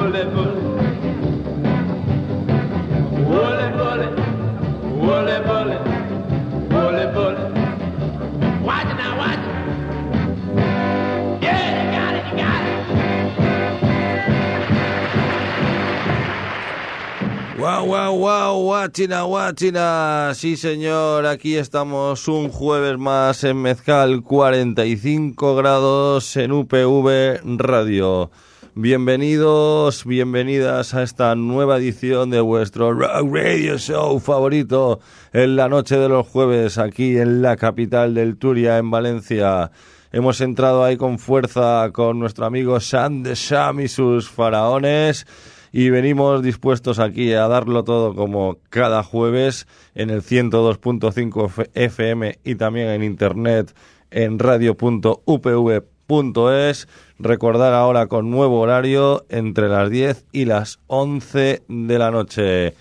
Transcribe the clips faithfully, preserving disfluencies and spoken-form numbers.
Wooly bully, wooly bully, wooly bully, wooly bully. Watch it now, watch it. Yeah, you got it, you got it. Wow, wow, wow, guachina, guachina. Sí, señor, aquí estamos un jueves más en Mezcal, cuarenta y cinco grados en U P V Radio. Bienvenidos, bienvenidas a esta nueva edición de vuestro radio show favorito en la noche de los jueves aquí en la capital del Turia, en Valencia. Hemos entrado ahí con fuerza con nuestro amigo Sam de Sam y sus faraones y venimos dispuestos aquí a darlo todo como cada jueves en el ciento dos punto cinco F M y también en internet en radio punto u p v punto es. Recordar ahora con nuevo horario entre las diez y las once de la noche.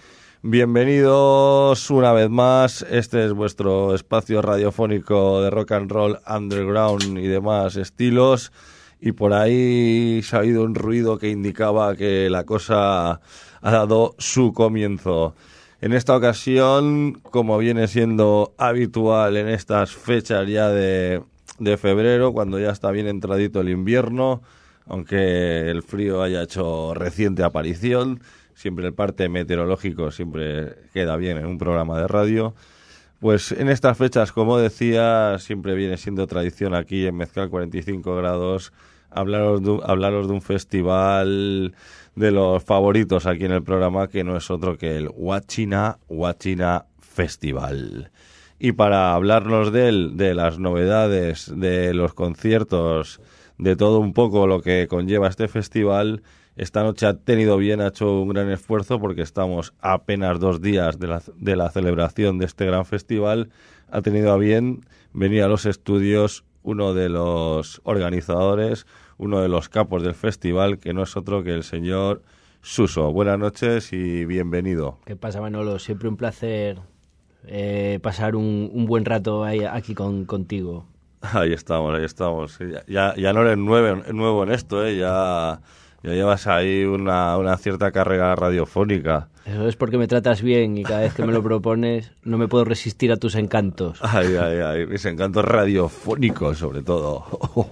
Bienvenidos una vez más. Este es vuestro espacio radiofónico de rock and roll, underground y demás estilos. Y por ahí se ha oído un ruido que indicaba que la cosa ha dado su comienzo. En esta ocasión, como viene siendo habitual en estas fechas ya de... de febrero, cuando ya está bien entradito el invierno, aunque el frío haya hecho reciente aparición, siempre el parte meteorológico siempre queda bien en un programa de radio. Pues en estas fechas, como decía, siempre viene siendo tradición aquí en Mezcal cuarenta y cinco grados hablaros de, hablaros de un festival de los favoritos aquí en el programa, que no es otro que el Guachina Guachina Festival. Y para hablarnos de él, de las novedades, de los conciertos, de todo un poco lo que conlleva este festival, esta noche ha tenido bien, ha hecho un gran esfuerzo porque estamos a apenas dos días de la, de la celebración de este gran festival. Ha tenido a bien venir a los estudios uno de los organizadores, uno de los capos del festival, que no es otro que el señor Suso. Buenas noches y bienvenido. ¿Qué pasa, Manolo? Siempre un placer Eh, pasar un, un buen rato ahí, aquí con, contigo. Ahí estamos, ahí estamos. Ya, ya no eres nuevo, nuevo en esto, ¿eh? Ya, ya llevas ahí una, una cierta carrera radiofónica. Eso es porque me tratas bien y cada vez que me lo propones no me puedo resistir a tus encantos. Ay, ay, ay, mis encantos radiofónicos sobre todo.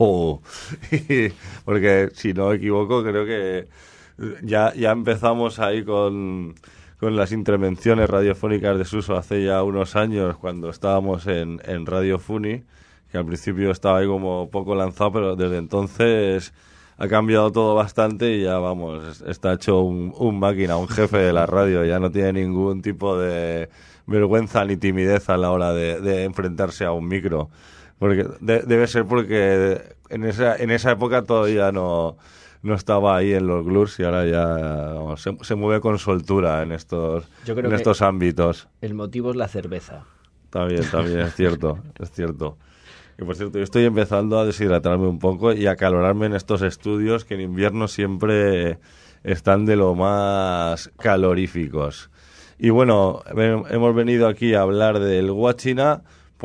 Porque si no me equivoco creo que ya, ya empezamos ahí con... con las intervenciones radiofónicas de Suso hace ya unos años, cuando estábamos en, en Radio Funi, que al principio estaba ahí como poco lanzado, pero desde entonces ha cambiado todo bastante y ya, vamos, está hecho un, un máquina, un jefe de la radio, ya no tiene ningún tipo de vergüenza ni timidez a la hora de, de enfrentarse a un micro. Porque de, debe ser porque en esa, en esa época todavía no... no estaba ahí en los glurs y ahora ya vamos, se, se mueve con soltura en estos, Yo creo en que estos ámbitos. El motivo es la cerveza. También, también, es cierto, es cierto. Y por cierto, yo estoy empezando a deshidratarme un poco y a acalorarme en estos estudios que en invierno siempre están de lo más caloríficos. Y bueno, hemos venido aquí a hablar del Guachina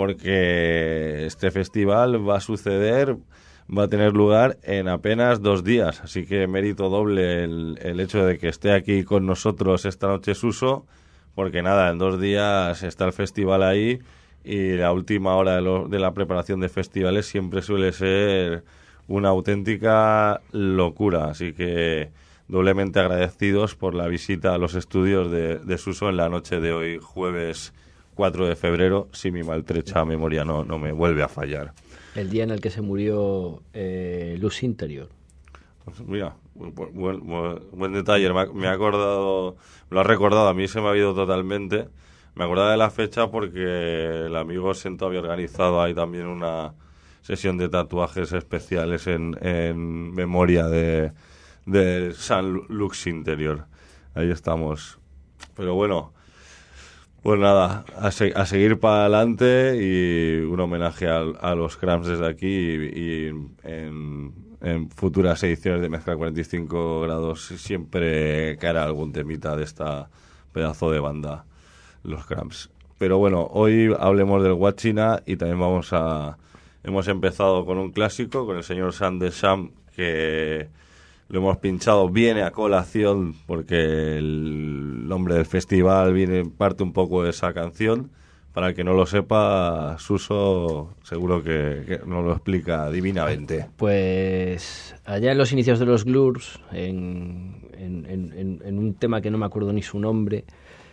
porque este festival va a suceder... va a tener lugar en apenas dos días, así que mérito doble el, el hecho de que esté aquí con nosotros esta noche Suso, porque nada, en dos días está el festival ahí y la última hora de, lo, de la preparación de festivales siempre suele ser una auténtica locura, así que doblemente agradecidos por la visita a los estudios de, de Suso en la noche de hoy, jueves cuatro de febrero, si mi maltrecha memoria no, no me vuelve a fallar. El día en el que se murió eh, Lux Interior. Pues mira, buen, buen, buen detalle, me, me ha acordado, me lo ha recordado, a mí se me ha ido totalmente. Me acordaba de la fecha porque el amigo Sento había organizado ahí también una sesión de tatuajes especiales en, en memoria de, de San Lux Interior. Ahí estamos. Pero bueno... Pues nada, a, se, a seguir para adelante y un homenaje a, a los Cramps desde aquí y, y en, en futuras ediciones de Mezcla cuarenta y cinco grados siempre caerá algún temita de esta pedazo de banda, los Cramps. Pero bueno, hoy hablemos del Guachina y también vamos a... Hemos empezado con un clásico, con el señor Sam de Sam, que lo hemos pinchado, viene a colación porque el nombre del festival viene parte un poco de esa canción. Para el que no lo sepa, Suso seguro que, que nos lo explica divinamente. Pues allá en los inicios de los Glurs, en, en, en, en un tema que no me acuerdo ni su nombre,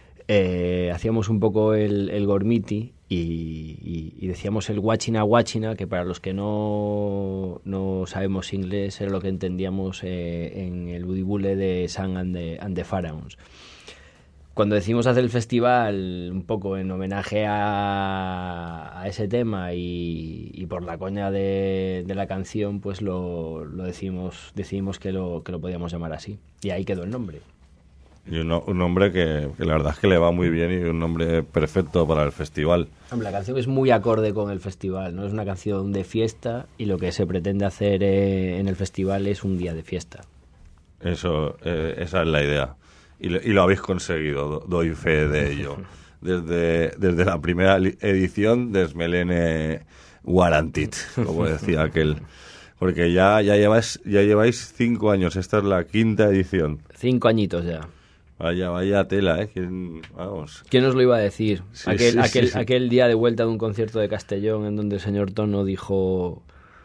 eh, hacíamos un poco el, el gormiti y, y, y decíamos el guachina guachina, que para los que no, no sabemos inglés era lo que entendíamos eh, en el budibule de Sam and the, and the Pharaohs. Cuando decidimos hacer el festival un poco en homenaje a, a ese tema y, y por la coña de, de la canción, pues lo, lo decidimos, decidimos que lo, que lo podíamos llamar así. Y ahí quedó el nombre. Y un, un nombre que, que la verdad es que le va muy bien y un nombre perfecto para el festival. Hombre, la canción es muy acorde con el festival, ¿no? Es una canción de fiesta y lo que se pretende hacer eh, en el festival es un día de fiesta. Eso, eh, esa es la idea. Y lo, y lo habéis conseguido, do, doy fe de ello. Desde, desde la primera edición, Desmelene Guarantit, como decía aquel. Porque ya, ya, lleváis, ya lleváis cinco años, esta es la quinta edición. Cinco añitos ya. Vaya, vaya tela, ¿eh? ¿Quién, vamos. ¿Quién os lo iba a decir? Sí, aquel, sí, aquel, sí, sí. aquel día de vuelta de un concierto de Castellón en donde el señor Tono dijo,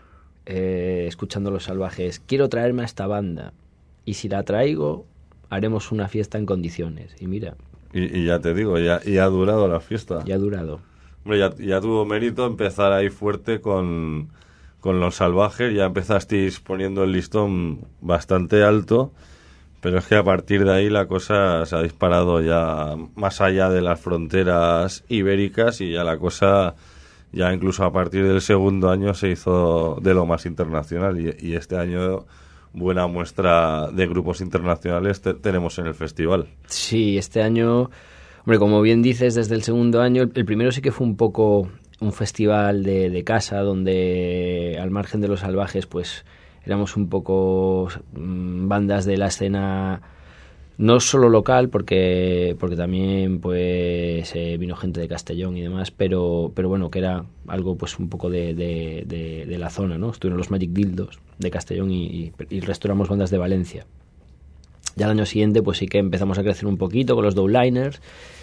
eh, escuchando Los Salvajes, quiero traerme a esta banda y si la traigo haremos una fiesta en condiciones. Y mira. Y, y ya te digo, ya, ya ha durado la fiesta. Ya ha durado. Hombre, ya, ya tuvo mérito empezar ahí fuerte con, con Los Salvajes. Ya empezasteis poniendo el listón bastante alto. Pero es que a partir de ahí la cosa se ha disparado ya más allá de las fronteras ibéricas y ya la cosa, ya incluso a partir del segundo año se hizo de lo más internacional. Y, y este año buena muestra de grupos internacionales te, tenemos en el festival. Sí, este año, hombre, como bien dices, desde el segundo año, el, el primero sí que fue un poco un festival de, de casa, donde al margen de Los Salvajes, pues éramos un poco mmm, bandas de la escena, no solo local, porque porque también pues eh, vino gente de Castellón y demás, pero pero bueno, que era algo pues un poco de, de, de, de la zona, ¿no? Estuvieron los Magic Dildos de Castellón y, y, y el resto éramos bandas de Valencia. Ya el año siguiente pues sí que empezamos a crecer un poquito con los Dowliners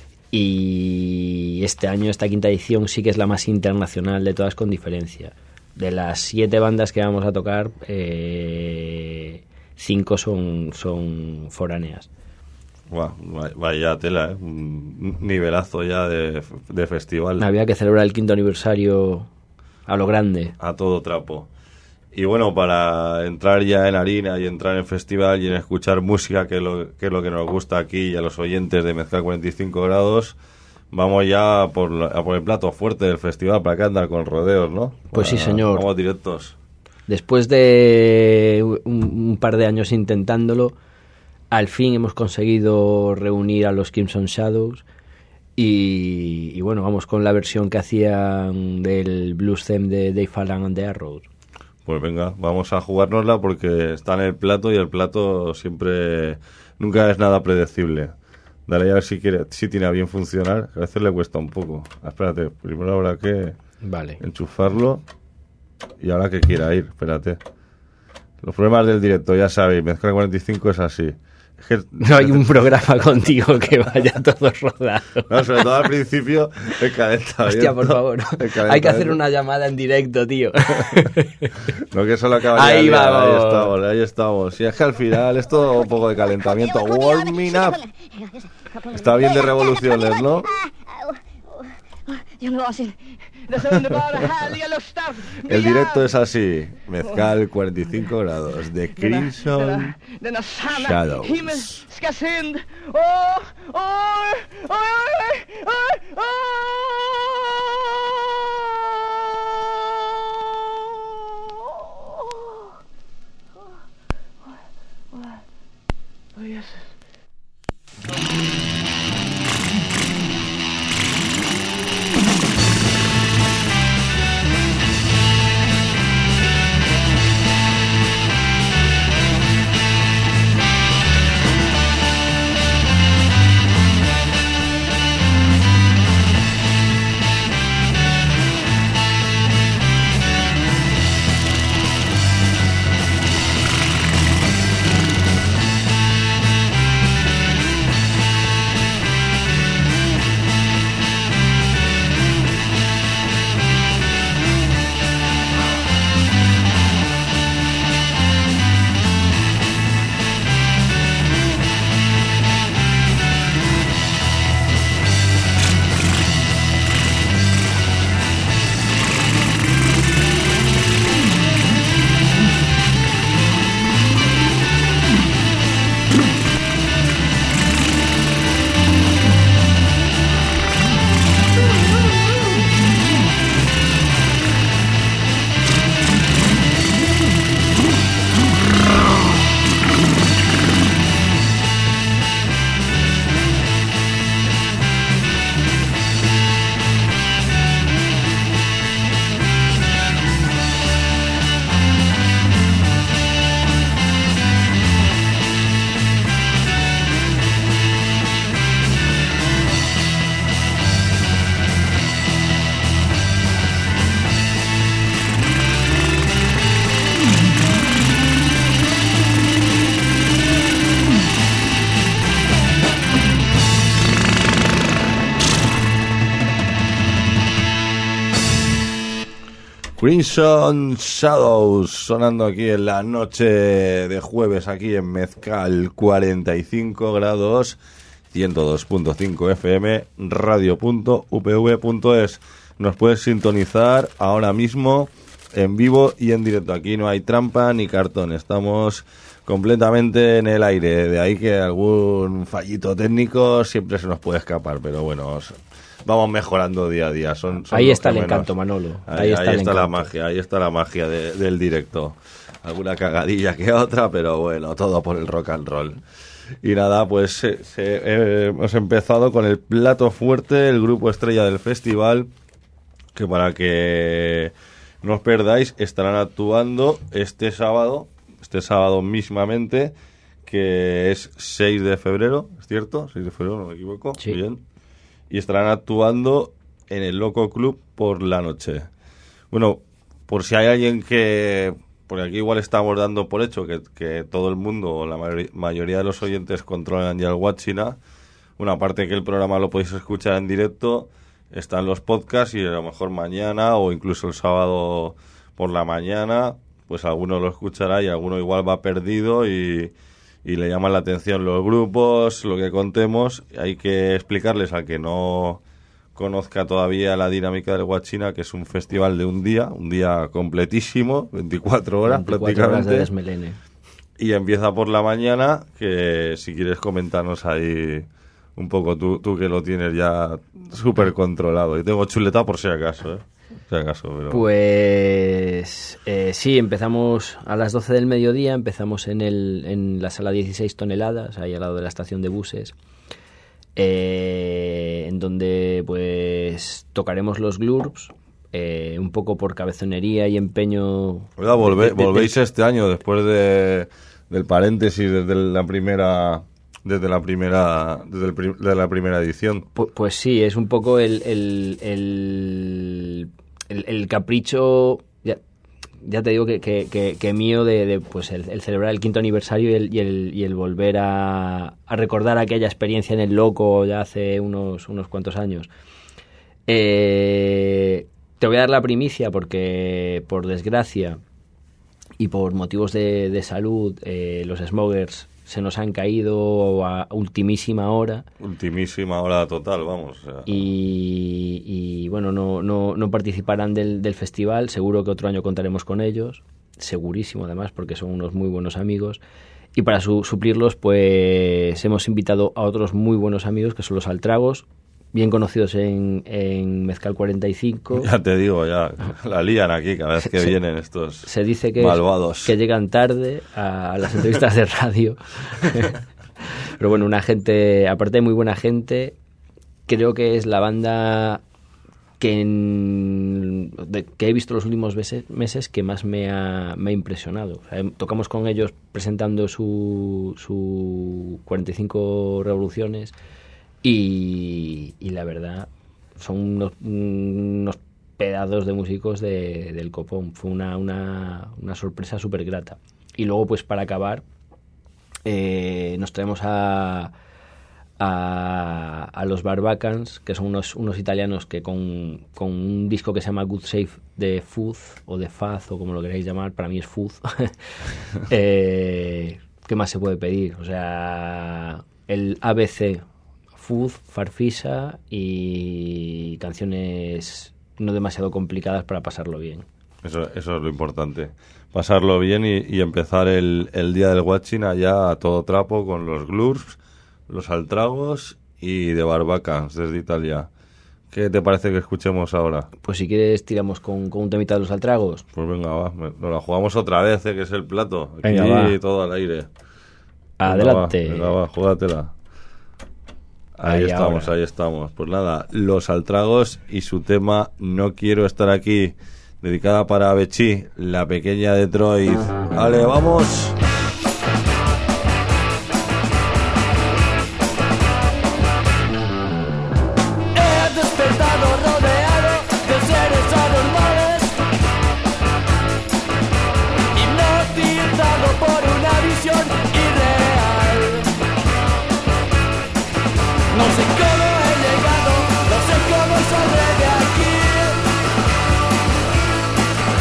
y este año, esta quinta edición sí que es la más internacional de todas con diferencia. De las siete bandas que vamos a tocar, eh, cinco son, son foráneas. Wow, vaya tela, ¿eh? Un nivelazo ya de, de festival. Había que celebrar el quinto aniversario a lo grande. A todo trapo. Y bueno, para entrar ya en harina y entrar en festival y en escuchar música, que es lo que, es lo que nos gusta aquí y a los oyentes de Mezcal cuarenta y cinco grados, vamos ya por, la, a por el plato fuerte del festival, para que andar con rodeos, ¿no? Pues para, sí, señor. Vamos directos. Después de un, un par de años intentándolo, al fin hemos conseguido reunir a los Crimson Shadows y, y bueno, vamos con la versión que hacían del blues theme de Dave Allen and the Arrows. Pues venga, vamos a jugárnosla porque está en el plato y el plato siempre, nunca es nada predecible. Dale a ver si quiere, si tiene a bien funcionar, que a veces le cuesta un poco. Espérate, primero habrá que vale. enchufarlo y ahora que quiera ir, espérate. Los problemas del directo, ya sabéis, Mezcal cuarenta y cinco es así. Es que no hay un programa contigo que vaya todo rodado. No, sobre todo al principio, el calentamiento. Hostia, por favor. Hay que hacer una llamada en directo, tío. No, que solo acaba ahí de vamos. Ahí estamos, ahí estamos. Si es que al final es todo un poco de calentamiento. Warming up. Está bien de revoluciones, ¿no? El directo es así. Mezcal cuarenta y cinco grados de Crimson Shadows. Crimson Shadows sonando aquí en la noche de jueves aquí en Mezcal, cuarenta y cinco grados, ciento dos punto cinco F M, radio punto u p v punto es. Nos puedes sintonizar ahora mismo en vivo y en directo. Aquí no hay trampa ni cartón, estamos completamente en el aire. De ahí que algún fallito técnico siempre se nos puede escapar, pero bueno, vamos mejorando día a día. Son, son ahí está el menos. encanto, Manolo. Ahí, ahí está, ahí el está encanto. la magia, ahí está la magia de, del directo. Alguna cagadilla que otra, pero bueno, todo por el rock and roll. Y nada, pues se, se, eh, hemos empezado con el plato fuerte, el grupo estrella del festival, que para que no os perdáis, estarán actuando este sábado, este sábado mismamente, que es seis de febrero, ¿es cierto? seis de febrero, no me equivoco. Sí. Bien. Y estarán actuando en el Loco Club por la noche. Bueno, por si hay alguien que... Porque aquí igual estamos dando por hecho que, que todo el mundo, o la mayor, mayoría de los oyentes controlan ya el Guachina. Una parte que el programa lo podéis escuchar en directo, están los podcasts y a lo mejor mañana o incluso el sábado por la mañana, pues alguno lo escuchará y alguno igual va perdido y, y le llaman la atención los grupos, lo que contemos. Hay que explicarles al que no conozca todavía la dinámica del Guachina, que es un festival de un día, un día completísimo, veinticuatro horas veinticuatro prácticamente. Horas de desmelene. Y empieza por la mañana, que si quieres comentarnos ahí un poco, tú, tú que lo tienes ya súper controlado. Y tengo chuleta por si acaso, ¿eh? Si acaso, pero... Pues eh, sí, empezamos a las doce del mediodía, empezamos en, el, en la sala dieciséis toneladas, ahí al lado de la estación de buses, eh, en donde pues tocaremos los Glurps, eh, un poco por cabezonería y empeño. Oiga, volve, de, de, volvéis de, este año después de del paréntesis desde la primera desde la primera desde el prim, de la primera edición. Pues, pues sí, es un poco el el, el, el, el capricho, ya, ya te digo que, que, que, que mío de, de pues el, el celebrar el quinto aniversario y el, y el, y el volver a, a recordar aquella experiencia en el Loco ya hace unos, unos cuantos años. Eh, te voy a dar la primicia porque, por desgracia y por motivos de, de salud, eh, los Smokers se nos han caído a ultimísima hora. Ultimísima hora total, vamos. O sea. Y, y bueno, no, no, no participarán del, del festival. Seguro que otro año contaremos con ellos. Segurísimo, además, porque son unos muy buenos amigos. Y para su, suplirlos, pues hemos invitado a otros muy buenos amigos, que son los Altragos, bien conocidos en, en Mezcal cuarenta y cinco. Ya te digo, ya la lían aquí cada vez que se, vienen estos se dice que malvados. Que llegan tarde a, a las entrevistas de radio. Pero bueno, una gente, aparte de muy buena gente, creo que es la banda que, en, de, que he visto los últimos meses, meses que más me ha, me ha impresionado. O sea, tocamos con ellos presentando su, su cuarenta y cinco Revoluciones. Y, y la verdad, son unos, unos pedazos de músicos de, del copón. Fue una, una, una sorpresa súper grata. Y luego, pues para acabar, eh, nos traemos a, a, a los Barbacans, que son unos, unos italianos que con, con un disco que se llama Good Save de Fuz, o de Faz, o como lo queráis llamar, para mí es Fuz. eh, ¿Qué más se puede pedir? O sea, el A B C... Fuz, Farfisa y canciones no demasiado complicadas para pasarlo bien. Eso, eso es lo importante. Pasarlo bien y, y empezar el, el día del Guachina ya a todo trapo con los Glurps, los Altragos y de Barbacans desde Italia. ¿Qué te parece que escuchemos ahora? Pues si quieres tiramos con, con un temita de los Altragos. Pues venga, va. Nos la jugamos otra vez, ¿eh? Que es el plato. Aquí venga, va. Todo al aire. Adelante. Venga, va, venga, va, júgatela. Ahí, ahí estamos, ahora. ahí estamos. Pues nada, los Altragos y su tema No quiero estar aquí, dedicada para Bechí, la pequeña Detroit. ¡Vale, vamos! He despertado rodeado de seres anormales, hipnotizado por una visión irreal. No sé cómo he llegado, no sé cómo saldré de aquí.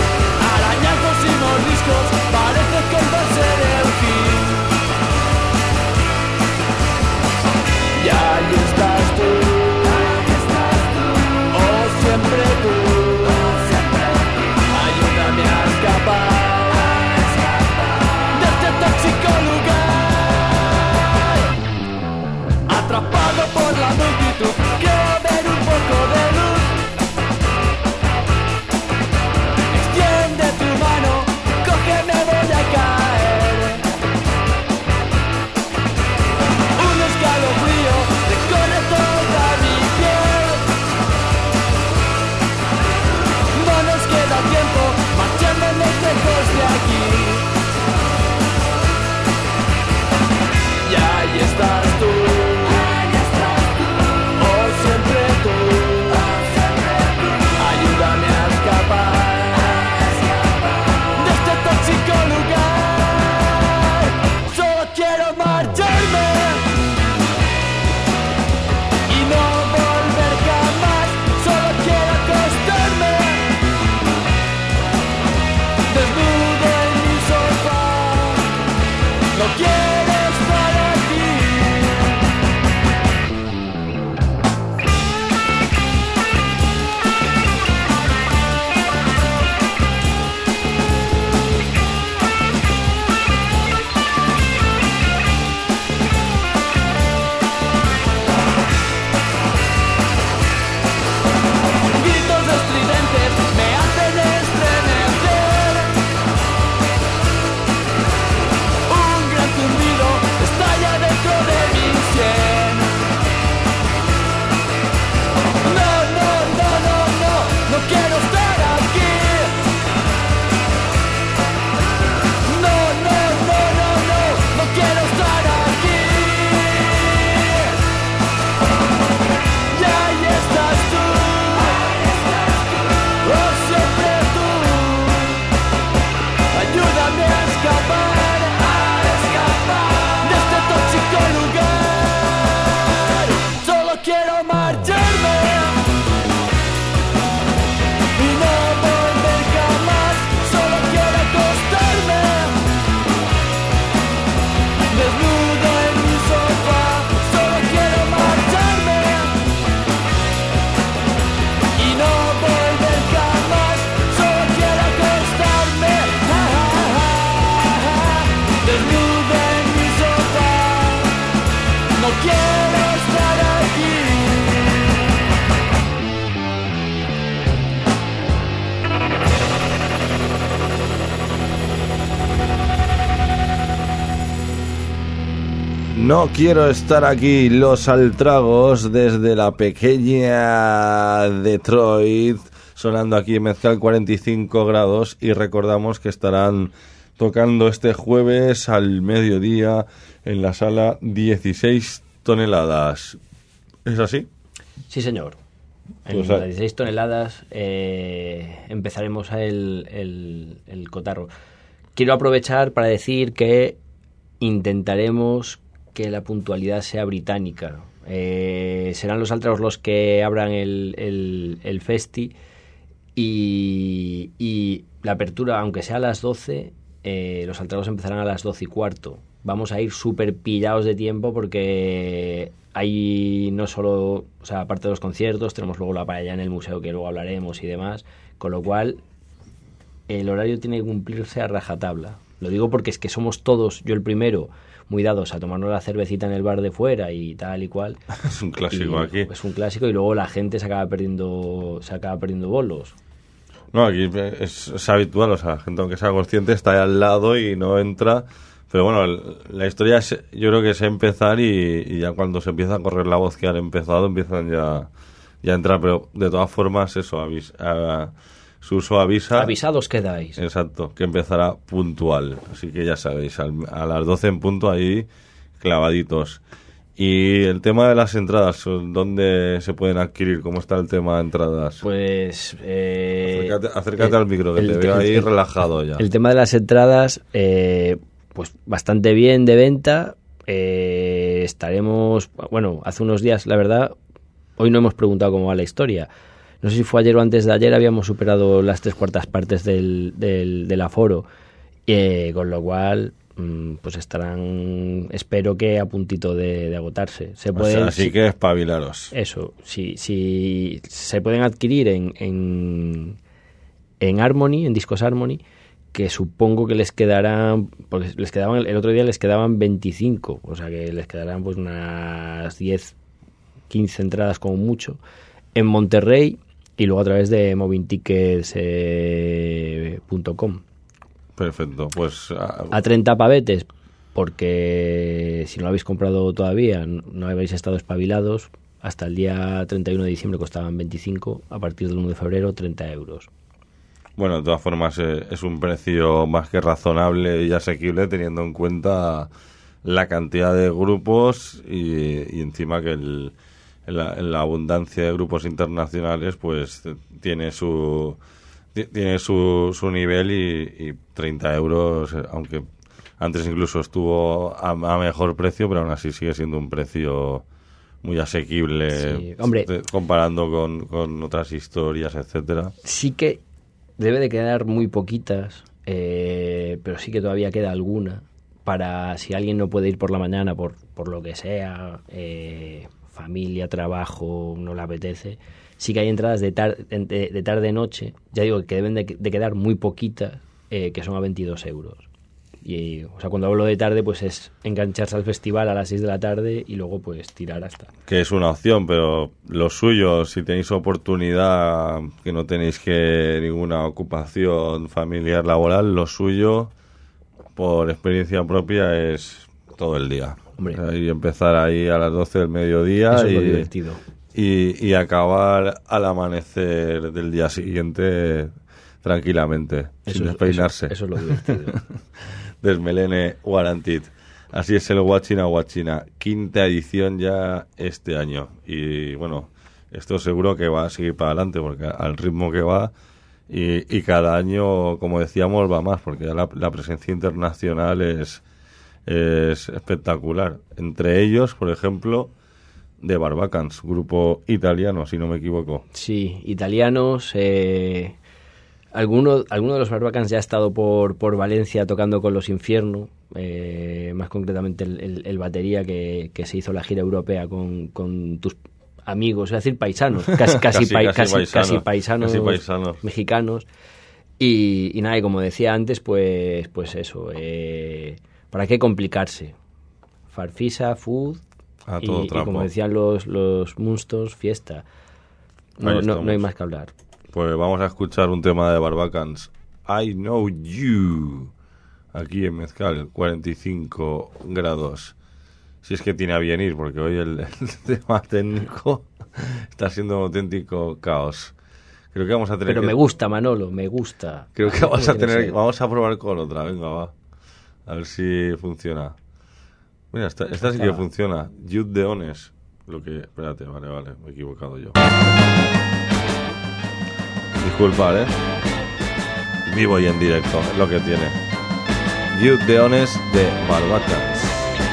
quiero estar aquí. No quiero estar aquí, los Altragos desde la pequeña Detroit, sonando aquí en Mezcal cuarenta y cinco grados, y recordamos que estarán tocando este jueves al mediodía en la sala dieciséis toneladas. ¿Es así? Sí, señor. En Pues, las dieciséis toneladas eh, empezaremos el, el, el cotarro. Quiero aprovechar para decir que intentaremos que la puntualidad sea británica. Eh, serán los Altragos los que abran el, el, el festi y, y la apertura, aunque sea a las doce, eh, los Altragos empezarán a las doce y cuarto. Vamos a ir súper pillados de tiempo porque hay no solo, o sea, aparte de los conciertos, tenemos luego la paella en el museo que luego hablaremos y demás, con lo cual el horario tiene que cumplirse a rajatabla. Lo digo porque es que somos todos, yo el primero, muy dados a tomarnos la cervecita en el bar de fuera y tal y cual. Es un clásico y, aquí. Es un clásico y luego la gente se acaba perdiendo, se acaba perdiendo bolos. No, aquí es, es habitual, o sea, la gente aunque sea consciente está ahí al lado y no entra. Pero bueno, el, la historia es, yo creo que es empezar y, y ya cuando se empieza a correr la voz que han empezado, empiezan ya, ya a entrar. Pero de todas formas, eso, avis, a, Suso avisa. Avisados quedáis. Exacto, que empezará puntual. Así que ya sabéis, al, a las doce en punto ahí clavaditos. Y el tema de las entradas, ¿dónde se pueden adquirir? ¿Cómo está el tema de entradas? Pues... Eh, acércate acércate el, al micro, que el, te veo el, ahí el, relajado ya. El tema de las entradas, eh, pues bastante bien de venta. Eh, estaremos... Bueno, hace unos días, la verdad, hoy no hemos preguntado cómo va la historia. No sé si fue ayer o antes de ayer, habíamos superado las tres cuartas partes del, del, del aforo. Eh, con lo cual... pues estarán, espero que a puntito de, de agotarse. Se pueden, o sea, así si, que espabilaros. Eso, si, si se pueden adquirir en, en, en Harmony, en Discos Harmony, que supongo que les quedarán, porque les quedaban, el otro día les quedaban veinticinco, o sea que les quedarán pues unas diez, quince entradas como mucho, en Monterrey y luego a través de movintickets punto com. Eh, Perfecto, pues... Uh, a treinta pavetes, porque si no lo habéis comprado todavía, no habéis estado espabilados, hasta el día treinta y uno de diciembre costaban veinticinco, a partir del uno de febrero treinta euros. Bueno, de todas formas eh, es un precio más que razonable y asequible teniendo en cuenta la cantidad de grupos y, y encima que el, la, la abundancia de grupos internacionales pues tiene su... tiene su, su nivel y, y treinta euros, aunque antes incluso estuvo a, a mejor precio, pero aún así sigue siendo un precio muy asequible, sí, hombre, comparando con, con otras historias, etcétera. Sí que debe de quedar muy poquitas, eh, pero sí que todavía queda alguna para si alguien no puede ir por la mañana por, por lo que sea, eh, familia, trabajo, no le apetece. Sí que hay entradas de, tar de, de tarde-noche, ya digo que deben de, de quedar muy poquitas, eh, que son a veintidós euros. Y, o sea, cuando hablo de tarde, pues es engancharse al festival a las seis de la tarde y luego pues tirar hasta. Que es una opción, pero lo suyo, si tenéis oportunidad, que no tenéis que ninguna ocupación familiar, laboral, lo suyo, por experiencia propia, es todo el día. Hombre. Y empezar ahí a las doce del mediodía. Eso y, es lo divertido. Y, y acabar al amanecer del día siguiente tranquilamente, eso sin es, despeinarse. Eso, eso es lo divertido. Desmelene Guarantit. Así es el Guachina Guachina, quinta edición ya este año. Y bueno, esto seguro que va a seguir para adelante, porque al ritmo que va, y, y cada año, como decíamos, va más, porque ya la, la presencia internacional es, es espectacular. Entre ellos, por ejemplo, The Barbacans, grupo italiano, si no me equivoco. Sí, italianos. Eh, alguno, alguno de los Barbacans ya ha estado por, por Valencia tocando con Los Infierno, eh, más concretamente el, el, el batería que, que se hizo la gira europea con, con tus amigos, es decir, paisanos, casi, casi, casi, pa, casi, paisano, casi paisanos, casi paisanos mexicanos. Y, y nada, y como decía antes, pues, pues eso, eh, ¿para qué complicarse? Farfisa, Food... A todo y, trapo. y como decían los, los Munsters, fiesta. No, no, no hay más que hablar. Pues vamos a escuchar un tema de Barbacans. I Know You. Aquí en Mezcal, cuarenta y cinco grados. Si es que tiene a bien ir, porque hoy el, el tema técnico está siendo un auténtico caos. Creo que vamos a tener Pero que... me gusta, Manolo, me gusta. Creo que vamos a Quiero tener... ser. Vamos a probar con otra, venga, va. A ver si funciona. Mira, esta, esta sí que funciona. Jude de Ones. Lo que... Espérate, vale, vale, me he equivocado yo. Disculpad, ¿eh? Vivo y en directo, es lo que tiene. Jude de Ones de Barbacans.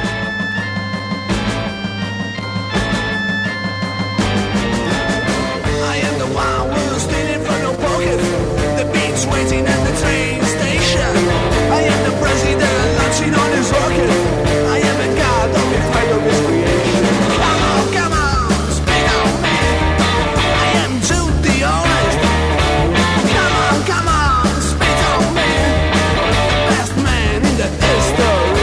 I am the one who's stealing from your pocket. The beach waiting at the train station. I am the president launching on his rocket. I am the god of the fight of his creation. Come on, come on, speak on me. I am Jude the honest. Come on, come on, speak on me. Best man in the history.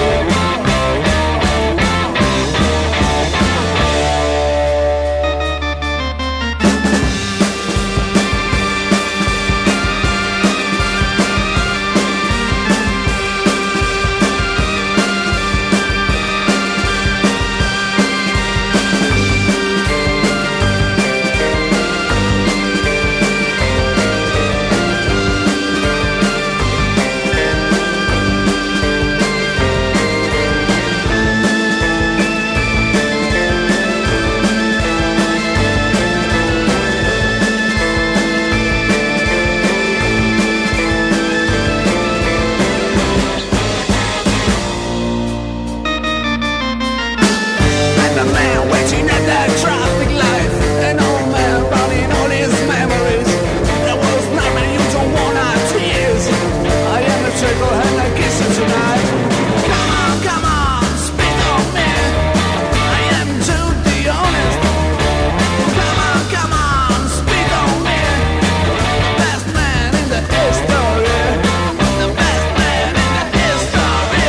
And the man waiting at that traffic light. An old man running all his memories. There was nothing you don't want out tears. I am the trickle and the kisser tonight. Come on, come on, speak on me. I am Jude the honest. Come on, come on, speak on me. Best man in the history. The best man in the history.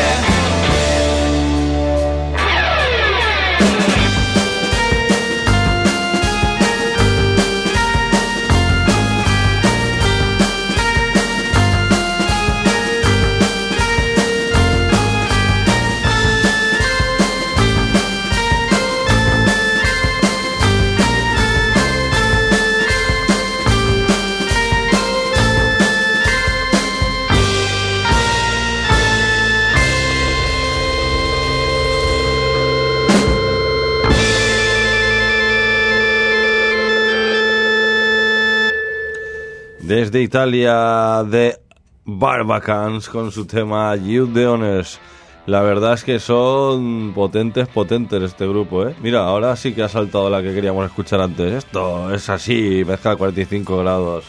Desde Italia, de Barbacans con su tema Jude de Ones. La verdad es que son potentes, potentes este grupo, ¿eh? Mira, ahora sí que ha saltado la que queríamos escuchar antes. Esto es así, mezcla cuarenta y cinco grados.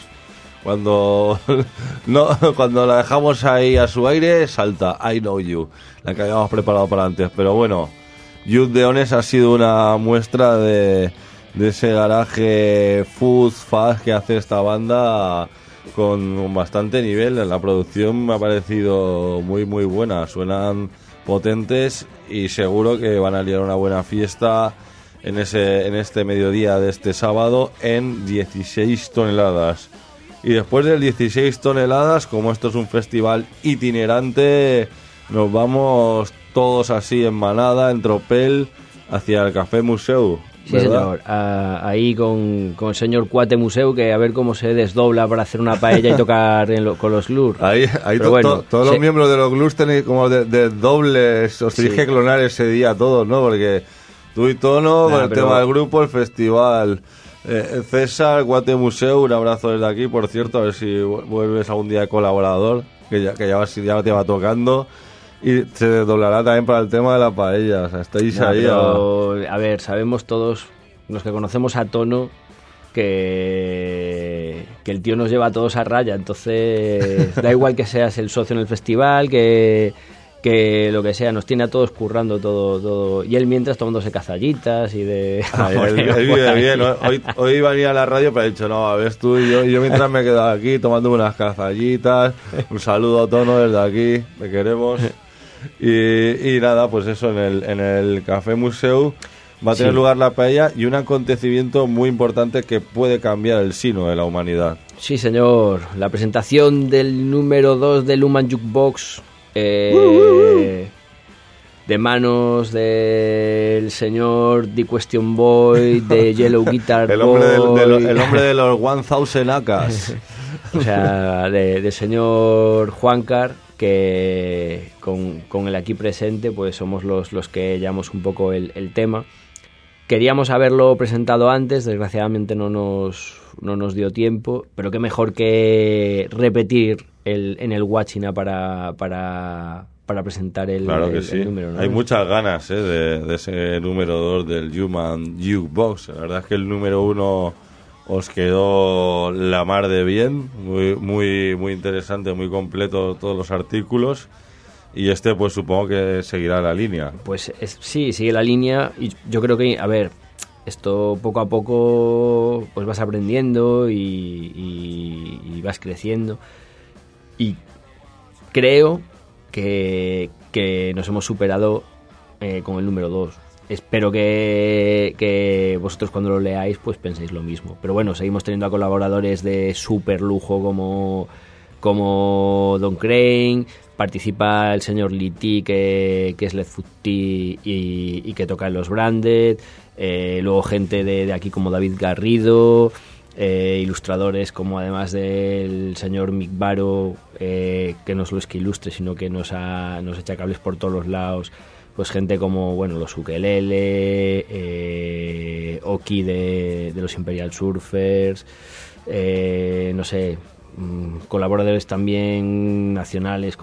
Cuando no, cuando la dejamos ahí a su aire, salta I Know You, la que habíamos preparado para antes. Pero bueno, Jude de Ones ha sido una muestra de, de ese garaje food fast que hace esta banda con bastante nivel. La producción me ha parecido muy muy buena, suenan potentes y seguro que van a liar una buena fiesta en ese en este mediodía de este sábado en dieciséis toneladas. Y después del dieciséis toneladas, como esto es un festival itinerante, nos vamos todos así en manada, en tropel, hacia el Café Museu. Sí, ¿verdad? señor. Ah, ahí con, con el señor Cuate Museu, que a ver cómo se desdobla para hacer una paella y tocar en lo- con los lures. Ahí, ahí Pero to- bueno, to- todos se- los miembros de los Glus tenéis como de, de dobles, os tenéis Sí. que clonar ese día todos, ¿no? Porque tú y Tono, Nah, con el pero- tema del grupo, el festival. Eh, César, Guate Museu, un abrazo desde aquí, por cierto, a ver si vu- vuelves algún día de colaborador, que ya, que ya, vas- ya te va tocando. Y se desdoblará también para el tema de la paella, o sea, estáis Nah, ahí. pero, a ver, sabemos todos, los que conocemos a Tono, que, que el tío nos lleva a todos a raya. Entonces, da igual que seas el socio en el festival, que, que lo que sea, nos tiene a todos currando todo. todo y él mientras tomándose cazallitas y de... a... Ay, él, él vive bien, ¿no? Hoy, hoy iba a venir a la radio, pero he dicho, no, a ver tú y yo, y yo mientras me he quedado aquí tomando unas cazallitas. Un saludo a Tono desde aquí, te queremos. Y, y nada, pues eso, en el, en el Café Museu, va a tener Sí. lugar la paella y un acontecimiento muy importante que puede cambiar el sino de la humanidad. Sí, señor. La presentación del número dos del Human Jukebox eh, de manos del señor The Question Boy, de Yellow Guitar El hombre, del- Boy. de lo- el hombre de los mil acas. O sea, de- del señor Juancar, que con, con el aquí presente, pues somos los, los que llevamos un poco el, el tema. Queríamos haberlo presentado antes, desgraciadamente no nos, no nos dio tiempo, pero qué mejor que repetir el, en el Guachina para, para, para presentar el, Claro que el- sí. el número, ¿no? Hay muchas ganas, ¿eh? de, de ese número dos del Human Jukebox. La verdad es que el número uno os quedó la mar de bien, muy, muy, muy interesante, muy completo todos los artículos. Y este, pues supongo que seguirá la línea. Pues es- sí, sigue la línea y yo creo que, a ver, esto poco a poco pues vas aprendiendo y, y- y vas creciendo y creo que, que nos hemos superado eh, con el número dos. Espero que, que vosotros cuando lo leáis pues penséis lo mismo. Pero bueno, seguimos teniendo a colaboradores de súper lujo como, como Don Crane. Participa el señor Liti, que, que es Led Foot Tea y, y que toca en los Branded. Eh, luego gente de, de aquí como David Garrido. Eh, ilustradores como además del señor Mick Baro, eh, que no solo es que ilustre, sino que nos, ha, nos echa cables por todos los lados. Pues gente como, bueno, los Ukelele, eh, Oki de, de los Imperial Surfers, eh, no sé, mm, colaboradores también nacionales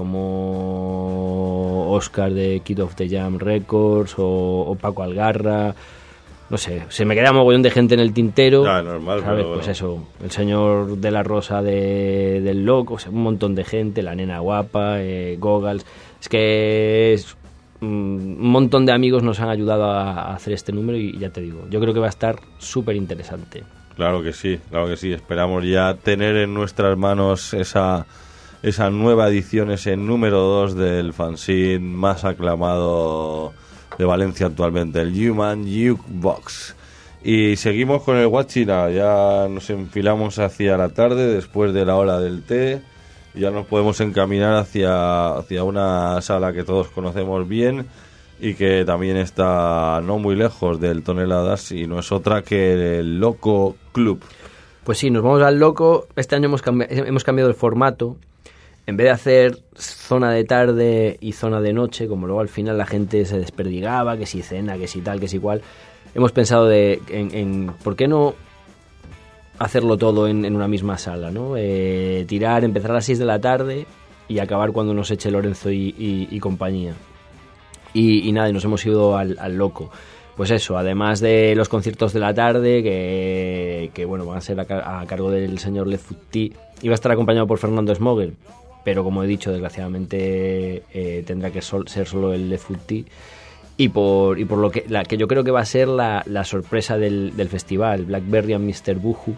como Oscar de Kid of the Jam Records o, o Paco Algarra. No sé, se me queda mogollón de gente en el tintero. Ya, normal, ¿sabes? pero bueno. Pues eso, el señor de la Rosa de, del Loco, o sea, un montón de gente, la nena guapa, eh, Goggles. Es que es, mm, un montón de amigos nos han ayudado a, a hacer este número y ya te digo, yo creo que va a estar súper interesante. Claro que sí, claro que sí. Esperamos ya tener en nuestras manos esa, esa nueva edición, ese número dos del fanzine más aclamado de Valencia actualmente, el Human Jukebox. Y seguimos con el Guachina, ya nos enfilamos hacia la tarde después de la hora del té, y ya nos podemos encaminar hacia, hacia una sala que todos conocemos bien y que también está no muy lejos del Toneladas, y no es otra que el Loco Club. Pues sí, nos vamos al Loco. Este año hemos, cambi- hemos cambiado el formato. En vez de hacer zona de tarde y zona de noche, como luego al final la gente se desperdigaba, que si cena, que si tal, que si cual, hemos pensado de, en, en por qué no hacerlo todo en, en una misma sala, ¿no? Eh, tirar, empezar a las seis de la tarde y acabar cuando nos eche Lorenzo y, y- y compañía. Y, y nada, y nos hemos ido al, al Loco. Pues eso, además de los conciertos de la tarde, que, que bueno, van a ser a, ca- a cargo del señor Led Foot Tea, iba a estar acompañado por Fernando Smogel, pero como he dicho, desgraciadamente eh, tendrá que sol- ser solo el Led Foot Tea. Y por, y por lo que, la, que yo creo que va a ser la, la sorpresa del, del festival, Blackberry and mister Buju,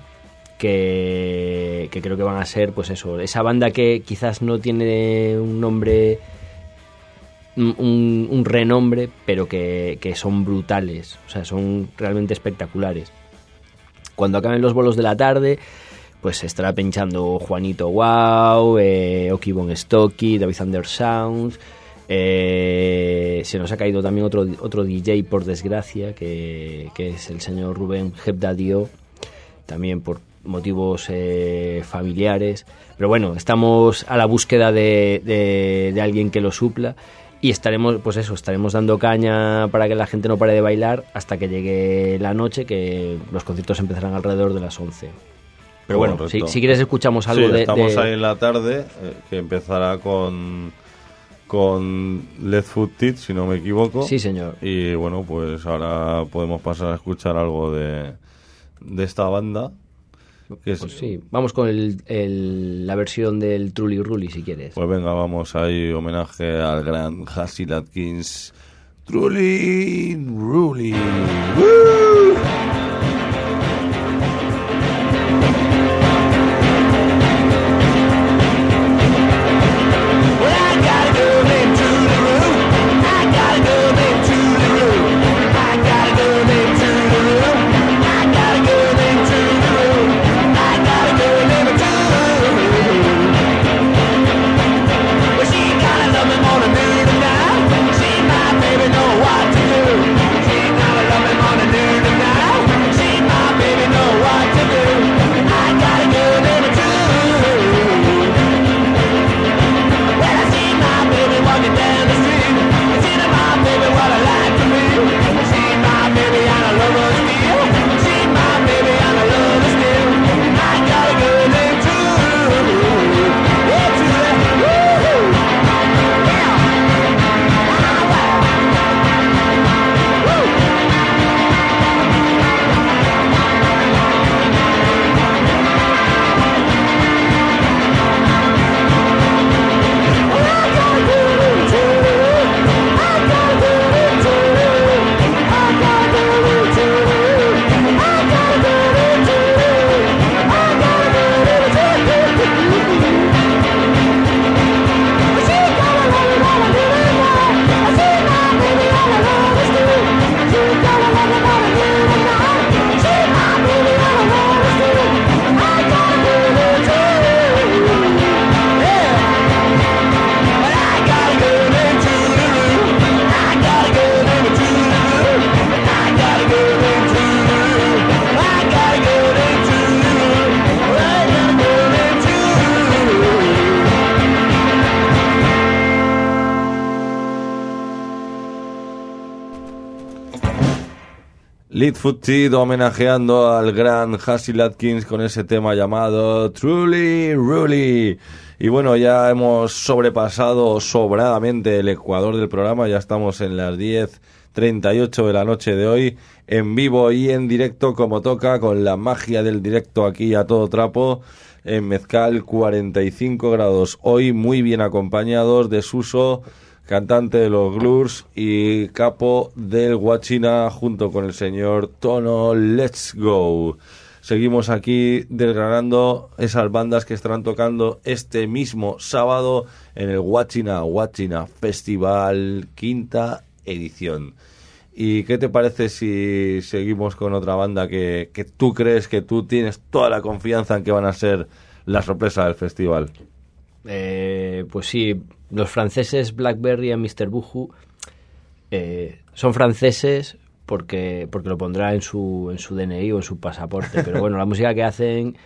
que, que creo que van a ser, pues eso, esa banda que quizás no tiene un nombre, un, un renombre, pero que, que son brutales, o sea, son realmente espectaculares. Cuando acaben los bolos de la tarde, pues estará pinchando Juanito Wow, eh, Oki Bon Stocky, David Thunder Sounds. Eh, se nos ha caído también otro, otro D J, por desgracia, que, que es el señor Rubén Hebdadio, también por motivos eh, familiares. Pero bueno, estamos a la búsqueda de, de, de alguien que lo supla. Y estaremos, pues eso, estaremos dando caña para que la gente no pare de bailar hasta que llegue la noche, que los conciertos empezarán alrededor de las once. Pero bueno, si, Correcto. si quieres escuchamos algo Sí, de... estamos de- ahí en la tarde, eh, que empezará con, con Led Foot Tea, si no me equivoco. Sí, señor. Y bueno, pues ahora podemos pasar a escuchar algo de, de esta banda. Que es, Pues sí, vamos con el, el- la versión del Truly Rully, si quieres. Pues venga, vamos ahí, homenaje al gran Hasil Atkins. Truly Ruly. ¡Woo! Well, I got a girl named Julie Rue. I got a girl named Julie Rue. I got a girl named Leadfoot Kid homenajeando al gran Hasil Atkins con ese tema llamado Truly Ruly. Y bueno, ya hemos sobrepasado sobradamente el ecuador del programa, ya estamos en las diez treinta y ocho de la noche de hoy, en vivo y en directo como toca, con la magia del directo aquí a todo trapo, en Mezcal cuarenta y cinco grados, hoy muy bien acompañados de Suso, cantante de los Glurs y capo del Guachina, junto con el señor Tono Let's Go. Seguimos aquí desgranando esas bandas que estarán tocando este mismo sábado en el Guachina Guachina Festival, quinta edición. ¿Y qué te parece si seguimos con otra banda que, que tú crees que tú tienes toda la confianza en que van a ser la sorpresa del festival? Eh, pues sí, los franceses Blackberry y mister Buju eh, son franceses porque porque lo pondrá en su en su D N I o en su pasaporte, pero bueno, la música que hacen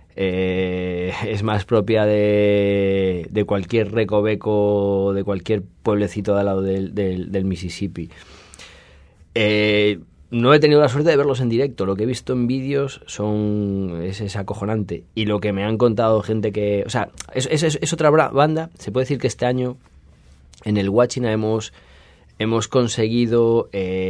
eh, es más propia de, de cualquier recoveco, de cualquier pueblecito de al lado del, del, del Mississippi. Eh, no he tenido la suerte de verlos en directo. Lo que he visto en vídeos son es, es acojonante. Y lo que me han contado gente que... O sea, es, es, es otra banda. Se puede decir que este año en el Guachina hemos, hemos conseguido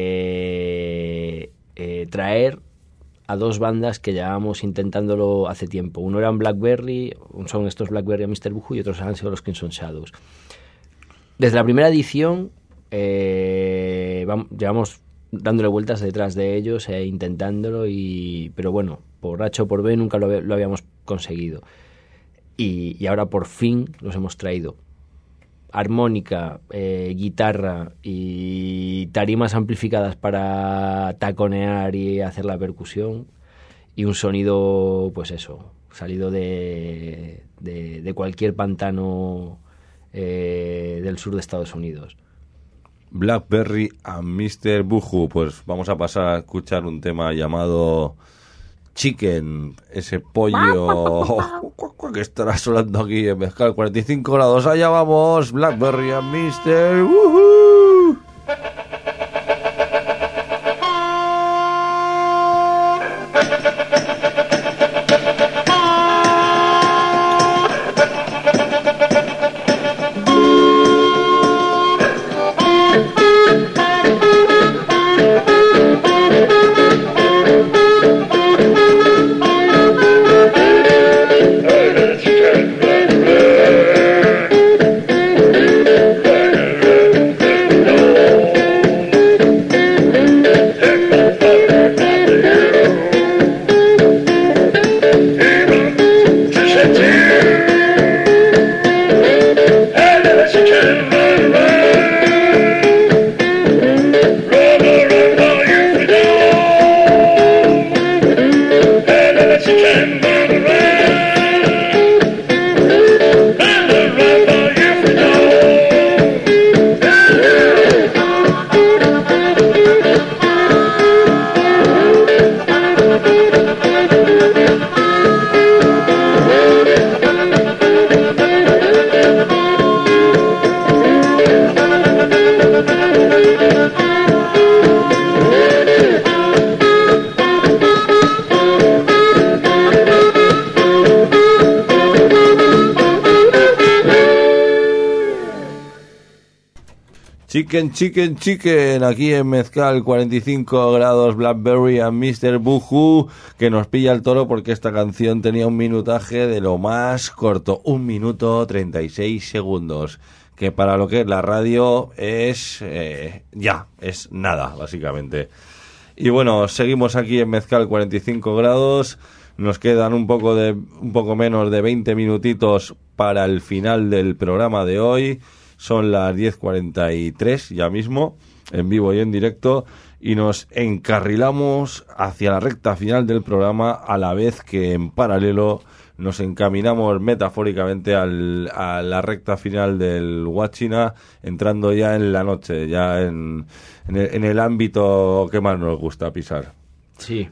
eh, eh, traer a dos bandas que llevábamos intentándolo hace tiempo. Uno eran Blackberry, son estos Blackberry a mister Buju, y otros han sido los Crimson Shadows. Desde la primera edición eh, vamos, llevamos dándole vueltas detrás de ellos e intentándolo, y pero bueno, por H o por B nunca lo, lo habíamos conseguido. Y, y ahora por fin los hemos traído. Armónica, eh, guitarra y tarimas amplificadas para taconear y hacer la percusión, y un sonido, pues eso, salido de, de, de cualquier pantano eh, del sur de Estados Unidos. Blackberry a mister Buju. Pues vamos a pasar a escuchar un tema llamado Chicken, ese pollo que estará sonando aquí en Mezcal cuarenta y cinco grados. Allá vamos, Blackberry a mister Buju. Chicken, chicken, chicken, aquí en Mezcal cuarenta y cinco grados, Blackberry a mister Buju, que nos pilla el toro porque esta canción tenía un minutaje de lo más corto, un minuto treinta y seis segundos, que para lo que es la radio es eh, ya, es nada, básicamente. Y bueno, seguimos aquí en Mezcal cuarenta y cinco grados, nos quedan un poco de un poco menos de veinte minutitos para el final del programa de hoy. Son las diez cuarenta y tres ya mismo, en vivo y en directo, y nos encarrilamos hacia la recta final del programa, a la vez que en paralelo nos encaminamos metafóricamente al, a la recta final del Guachina, entrando ya en la noche, ya en, en, el, en el ámbito que más nos gusta pisar. Sí,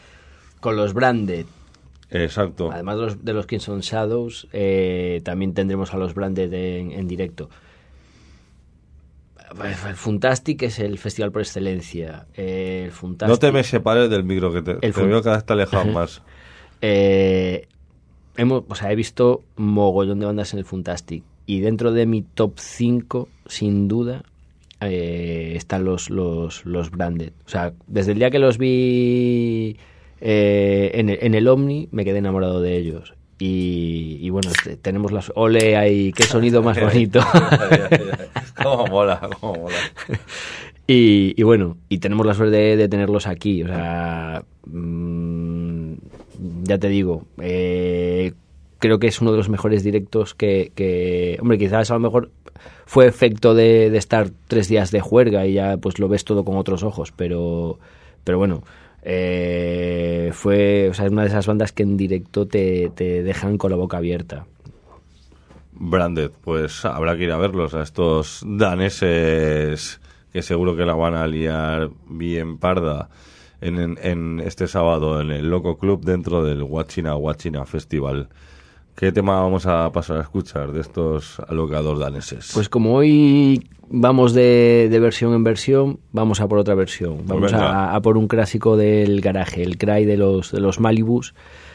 con los Branded. Exacto. Además de los, de los Crimson Shadows, eh, también tendremos a los Branded en, en directo. El Funtastic es el festival por excelencia. Eh, el Funtastic, no te me separes del micro, que te, te fun... veo cada vez te alejas más. Eh, hemos, o sea, he visto mogollón de bandas en el Funtastic. Y dentro de mi top cinco, sin duda, eh, están los, los, los Branded. O sea, desde el día que los vi eh, en, el, en el Omni, me quedé enamorado de ellos. Y, y bueno, te, tenemos las... Ole ahí, qué sonido más bonito. Cómo mola, cómo mola. Y, y bueno, y tenemos la suerte de, de tenerlos aquí. O sea, mmm, ya te digo, eh, creo que es uno de los mejores directos que, que... Hombre, quizás a lo mejor fue efecto de, de estar tres días de juerga y ya pues lo ves todo con otros ojos, pero, pero bueno... Eh, fue, o sea, es una de esas bandas que en directo te, te dejan con la boca abierta. Branded, pues habrá que ir a verlos, a estos daneses que seguro que la van a liar bien parda en, en, en este sábado en el Loco Club dentro del Huachina Huachina Festival. ¿Qué tema vamos a pasar a escuchar de estos alocados daneses? Pues como hoy vamos de, de versión en versión, vamos a por otra versión. Vamos pues a, a por un clásico del garaje, el cry de los, de los Malibus,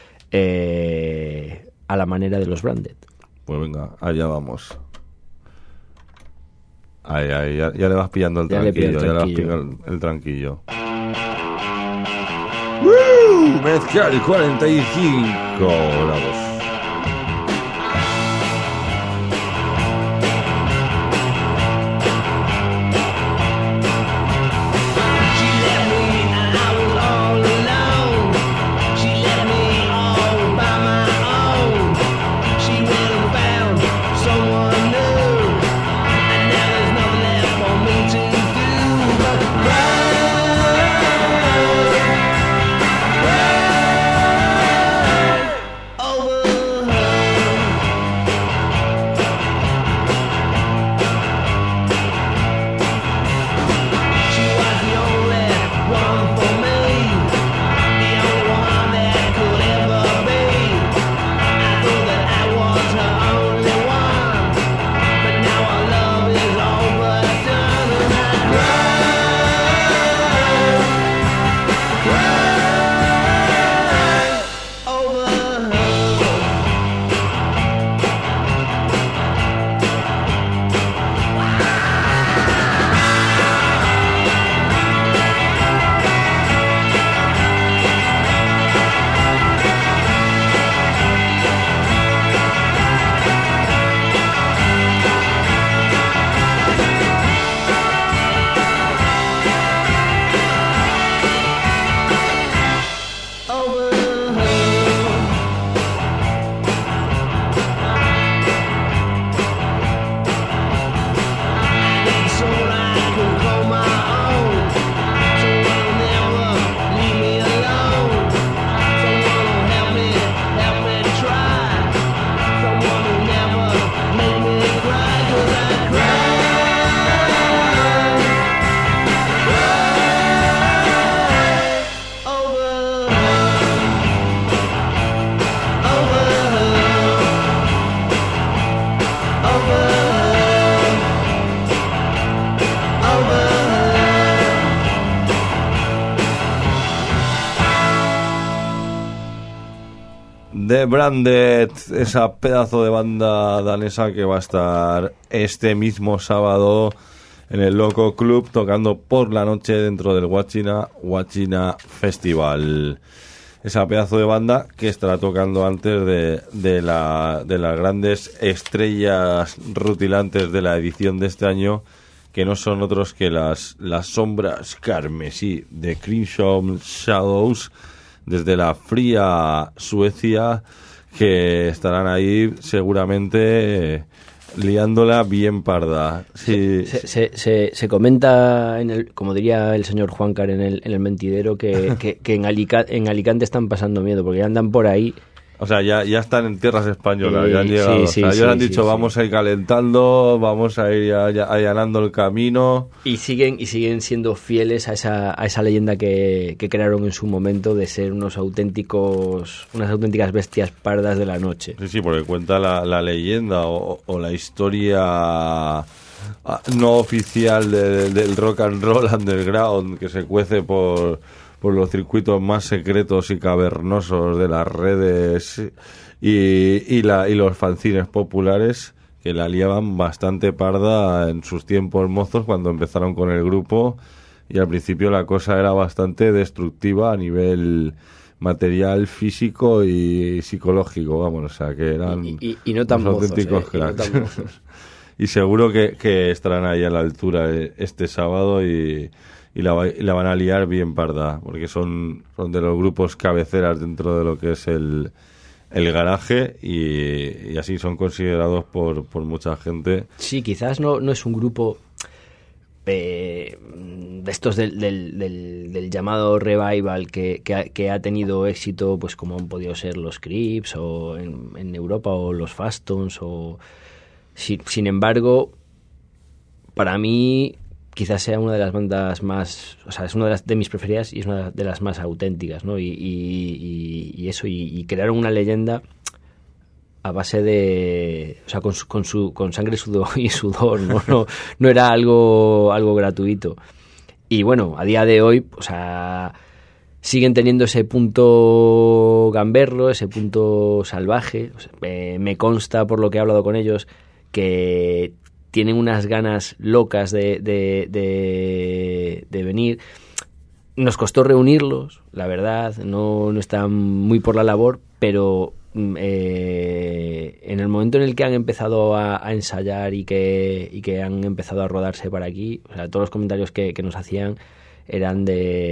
eh, a la manera de los Branded. Pues venga, allá vamos. Ahí, ahí, ya, ya le vas pillando el ya tranquillo, el ya le vas tranquillo. pillando el, el tranquillo. ¡Woo! Mezcal cuarenta y cinco grados. The Branded, esa pedazo de banda danesa que va a estar este mismo sábado en el Loco Club tocando por la noche dentro del Huachina Huachina Festival. Esa pedazo de banda que estará tocando antes de, de, la, de las grandes estrellas rutilantes de la edición de este año, que no son otros que las, las sombras carmesí de Crimson Shadows, desde la fría Suecia, que estarán ahí seguramente eh, liándola bien parda. Sí. Se, se, se, se comenta, en el, como diría el señor Juancar en el, en el mentidero, que, que, que en, Alica, en Alicante están pasando miedo, porque andan por ahí. O sea, ya, ya están en tierras españolas, eh, ya han llegado. Sí, o sí, sea, ellos sí, han dicho, sí, vamos sí. a ir calentando, vamos a ir allanando el camino. Y siguen y siguen siendo fieles a esa, a esa leyenda que, que crearon en su momento de ser unos auténticos, unas auténticas bestias pardas de la noche. Sí, sí, porque cuenta la, la leyenda o, o la historia no oficial de, del rock and roll underground que se cuece por, por los circuitos más secretos y cavernosos de las redes y, y, la, y los fanzines populares, que la liaban bastante parda en sus tiempos mozos cuando empezaron con el grupo, y al principio la cosa era bastante destructiva a nivel material, físico y psicológico, vamos, o sea, que eran y, y, y no tan mozos, auténticos eh, cracks. y, no tan mozos. Y seguro que, que estarán ahí a la altura este sábado y, y, la, y la van a liar bien parda, porque son, son de los grupos cabeceras dentro de lo que es el, el garaje, y, y así son considerados por, por mucha gente. Sí, quizás no, no es un grupo eh, de estos del, del, del, del llamado revival que, que, ha, que ha tenido éxito, pues como han podido ser los Crips o en, en Europa, o los Fastons, o sin, sin embargo, para mí quizás sea una de las bandas más, o sea, es una de, las, de mis preferidas y es una de las más auténticas, ¿no? Y, y, y, y eso, y, y crearon una leyenda a base de, o sea, con su, con, su, con sangre sudor y sudor, ¿no? No, no era algo, algo gratuito. Y bueno, a día de hoy, o sea, siguen teniendo ese punto gamberro, ese punto salvaje. O sea, eh, me consta, por lo que he hablado con ellos, que tienen unas ganas locas de, de, de, de venir. Nos costó reunirlos, la verdad, no, no están muy por la labor, pero eh, en el momento en el que han empezado a, a ensayar y que, y que han empezado a rodarse para aquí, o sea, todos los comentarios que, que nos hacían eran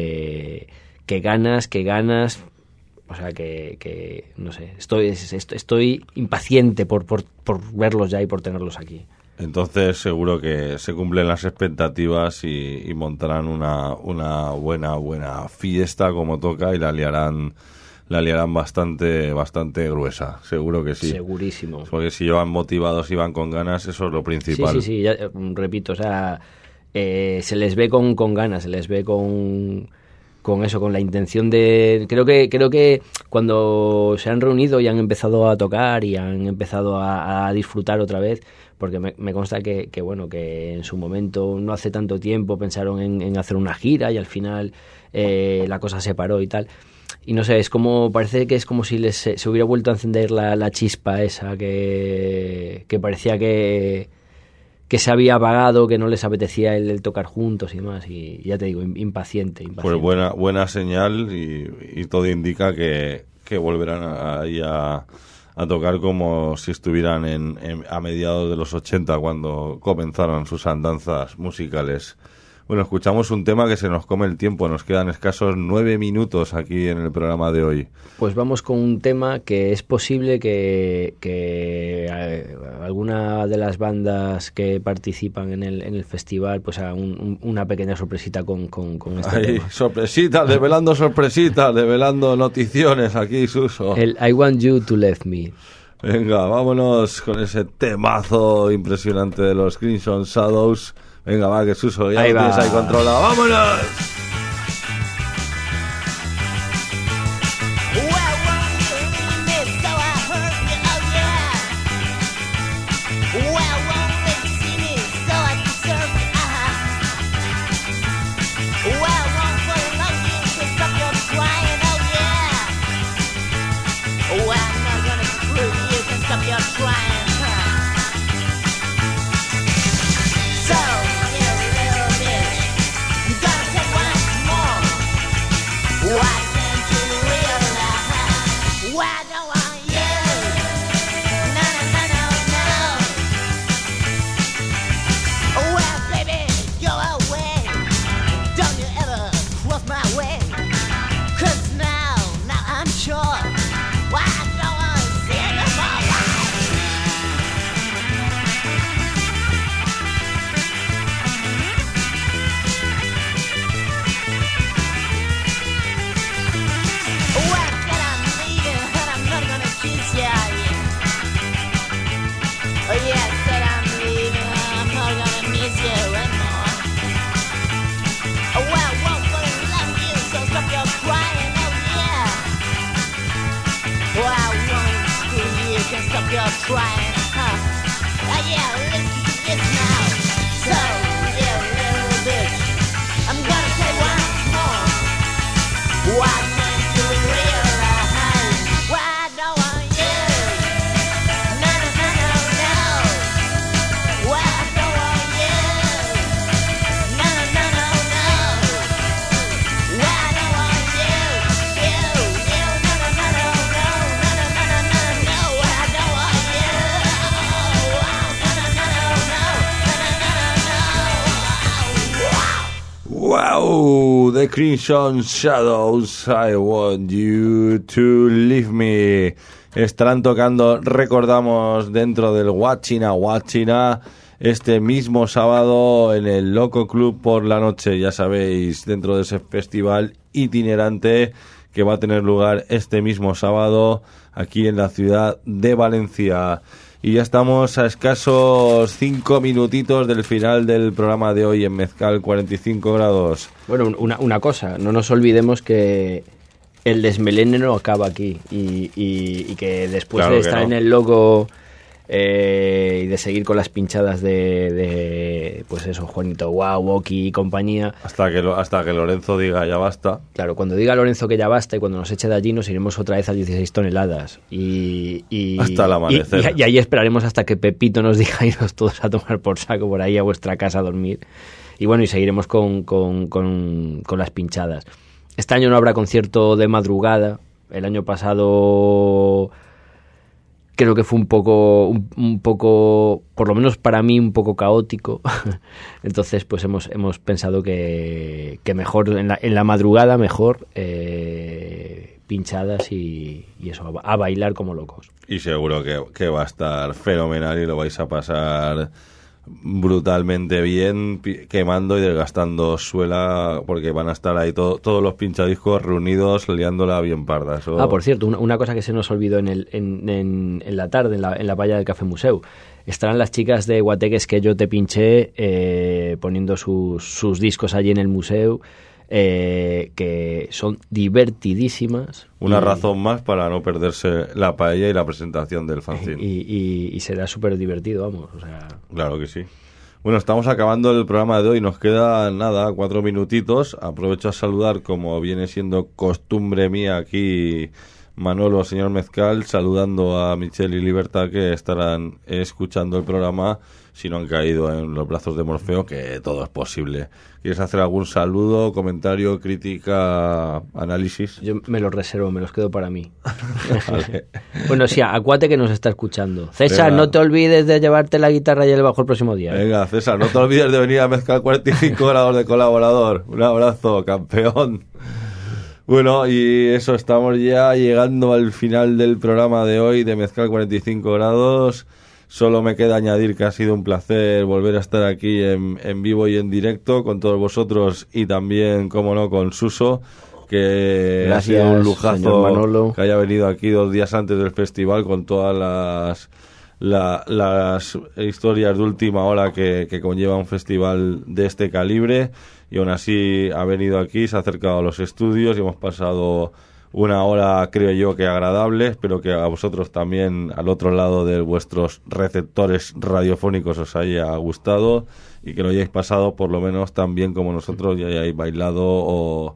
de qué ganas, qué ganas, o sea, que, que no sé, estoy, estoy, estoy impaciente por, por, por verlos ya y por tenerlos aquí. Entonces seguro que se cumplen las expectativas y, y montarán una, una buena buena fiesta como toca, y la liarán la liarán bastante bastante gruesa, seguro que sí. Segurísimo. Porque si van motivados y van con ganas, eso es lo principal. Sí, sí, sí, ya, repito, o sea, eh, se les ve con, con ganas, se les ve con... con eso, con la intención de... Creo que creo que cuando se han reunido y han empezado a tocar y han empezado a, a disfrutar otra vez, porque me, me consta que, que, bueno, que en su momento, no hace tanto tiempo, pensaron en, en hacer una gira y al final eh, la cosa se paró y tal. Y no sé, es como, parece que es como si les, se, se hubiera vuelto a encender la, la chispa esa que, que parecía que... que se había apagado, que no les apetecía el, el tocar juntos y demás, y ya te digo, impaciente, impaciente. Pues buena buena señal, y, y todo indica que, que volverán ahí a, a tocar como si estuvieran en, en, a mediados de los ochenta, cuando comenzaron sus andanzas musicales. Bueno, escuchamos un tema que se nos come el tiempo, nos quedan escasos nueve minutos aquí en el programa de hoy. Pues vamos con un tema que es posible que, que eh, alguna de las bandas que participan en el, en el festival pues haga un, un, una pequeña sorpresita con, con, con este Ay, tema. Sorpresitas, develando sorpresitas, develando noticiones aquí, Suso. El I Want You to Love Me. Venga, vámonos con ese temazo impresionante de los Crimson Shadows. Venga, va, que Suso ya ahí lo va. tienes ahí controlado. ¡Vámonos! Stop your crying, huh? Uh, yeah, listen to this now. The Crimson Shadows, I Want You to Leave Me. Estarán tocando, recordamos, dentro del Huachina Huachina este mismo sábado en el Loco Club por la noche, ya sabéis, dentro de ese festival itinerante que va a tener lugar este mismo sábado aquí en la ciudad de Valencia. Y ya estamos a escasos cinco minutitos del final del programa de hoy en Mezcal cuarenta y cinco grados. Bueno, una, una cosa, no nos olvidemos que el desmelene no acaba aquí y, y, y que después Claro de que estar no. en el logo eh, y de seguir con las pinchadas de, de pues eso, Juanito Guau, Woki y compañía. Hasta que, lo, hasta que Lorenzo diga ya basta. Claro, cuando diga Lorenzo que ya basta y cuando nos eche de allí nos iremos otra vez a dieciséis toneladas. Y, y, Hasta el amanecer. Y, y ahí esperaremos hasta que Pepito nos diga irnos todos a tomar por saco por ahí a vuestra casa a dormir. Y bueno, y seguiremos con, con, con, con las pinchadas. Este año no habrá concierto de madrugada. El año pasado creo que fue un poco, un, un poco, por lo menos para mí, un poco caótico. Entonces, pues hemos, hemos pensado que, que mejor, en la, en la madrugada, mejor eh, pinchadas y, y eso, a, a bailar como locos. Y seguro que, que va a estar fenomenal y lo vais a pasar brutalmente bien, pi- quemando y desgastando suela, porque van a estar ahí todo, todos los pinchadiscos reunidos liándola bien parda. Eso... Ah, por cierto, una, una cosa que se nos olvidó en, el, en, en, en la tarde, en la, en la valla del Café Museu. Estarán las chicas de Guateques que yo te pinché eh, poniendo sus, sus discos allí en el museo, eh, que son divertidísimas. Una y, razón más para no perderse la paella y la presentación del fanzine. Y, y, y será súper divertido, vamos. O sea... Claro que sí. Bueno, estamos acabando el programa de hoy. Nos queda nada, cuatro minutitos. Aprovecho a saludar, como viene siendo costumbre mía aquí, Manolo, señor Mezcal, saludando a Michelle y Libertad, que estarán escuchando el programa si no han caído en los brazos de Morfeo, que todo es posible. ¿Quieres hacer algún saludo, comentario, crítica, análisis? Yo me los reservo, me los quedo para mí. Vale. Bueno, sí, Acuate que nos está escuchando. César, Venga. no te olvides de llevarte la guitarra y el bajo el próximo día. ¿eh? Venga, César, no te olvides de venir a Mezcal cuarenta y cinco grados de colaborador. Un abrazo, campeón. Bueno, y eso, estamos ya llegando al final del programa de hoy de Mezcal cuarenta y cinco grados. Solo me queda añadir que ha sido un placer volver a estar aquí en, en vivo y en directo con todos vosotros y también, como no, con Suso, que Gracias, ha sido un señor lujazo Manolo. que haya venido aquí dos días antes del festival con todas las... La, las historias de última hora que, que conlleva un festival de este calibre, y aún así ha venido aquí, se ha acercado a los estudios y hemos pasado una hora, creo yo, que agradable. Espero que a vosotros también, al otro lado de vuestros receptores radiofónicos, os haya gustado y que lo hayáis pasado por lo menos tan bien como nosotros y hayáis bailado o,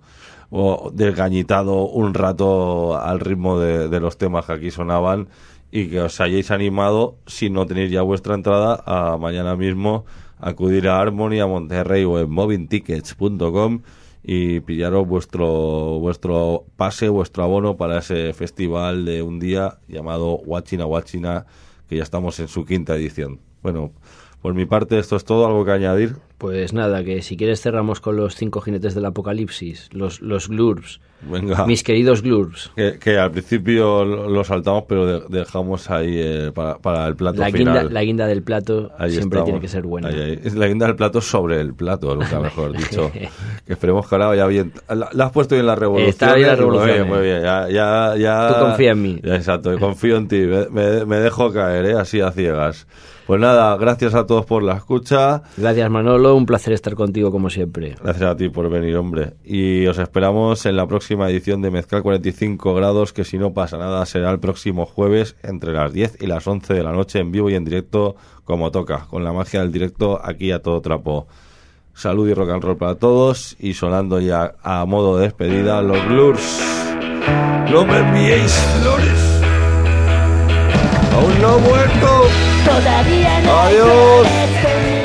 o desgañitado un rato al ritmo de, de los temas que aquí sonaban, y que os hayáis animado, si no tenéis ya vuestra entrada, a mañana mismo acudir a Harmony, a Monterrey o en moving tickets punto com y pillaros vuestro vuestro pase, vuestro abono para ese festival de un día llamado Huachina Huachina, que ya estamos en su quinta edición. Bueno, por mi parte esto es todo. ¿Algo que añadir? Pues nada, que si quieres cerramos con los cinco jinetes del apocalipsis, los, los Glurps. Venga. Mis queridos Glurps. Que, que al principio lo lo saltamos, pero de- dejamos ahí eh, para, para el plato La final. guinda, la guinda del plato Ahí siempre estamos. tiene que ser buena. Ahí, ahí. Es la guinda del plato sobre el plato, nunca mejor dicho. Que esperemos que ahora vaya bien. La, la has puesto bien la revolución. Está bien la revolución, Muy bien, muy bien. Ya, ya, ya... Tú confía en mí. Ya, exacto, confío en ti. Me, me, me dejo caer, ¿eh? Así a ciegas. Pues nada, gracias a todos por la escucha. Gracias, Manolo, un placer estar contigo como siempre. Gracias a ti por venir, hombre. Y os esperamos en la próxima edición de Mezcal cuarenta y cinco grados, que si no pasa nada será el próximo jueves entre las diez y las once de la noche, en vivo y en directo, como toca, con la magia del directo aquí a todo trapo. Salud y rock and roll para todos, y sonando ya a modo de despedida los Glurs. No me enviéis flores, aún no he muerto. Todavía no Adiós. hay planes conmigo.